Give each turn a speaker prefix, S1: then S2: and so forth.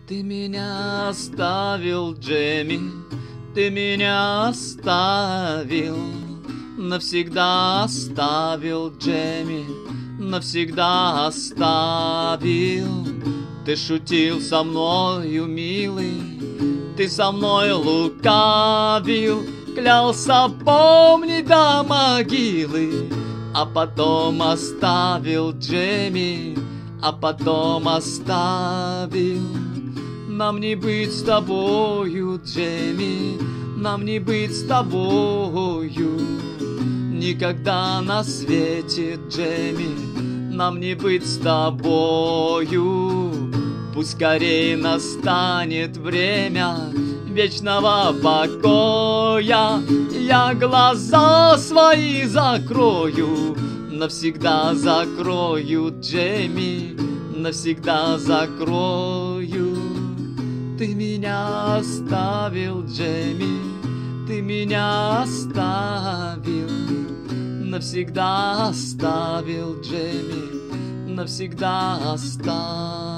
S1: Ты меня оставил, Джемми, ты меня оставил, навсегда оставил, Джемми, навсегда оставил. Ты шутил со мною, милый, ты со мной лукавил, клялся помнить до могилы, а потом оставил, Джемми, а потом оставил. Нам не быть с тобою, Джемми, нам не быть с тобою никогда на свете, Джемми, нам не быть с тобою. Пусть скорее настанет время вечного покоя, я глаза свои закрою, навсегда закрою, Джемми, навсегда закрою. Ты меня оставил, Джемми, ты меня оставил, навсегда оставил, Джемми, навсегда оставил.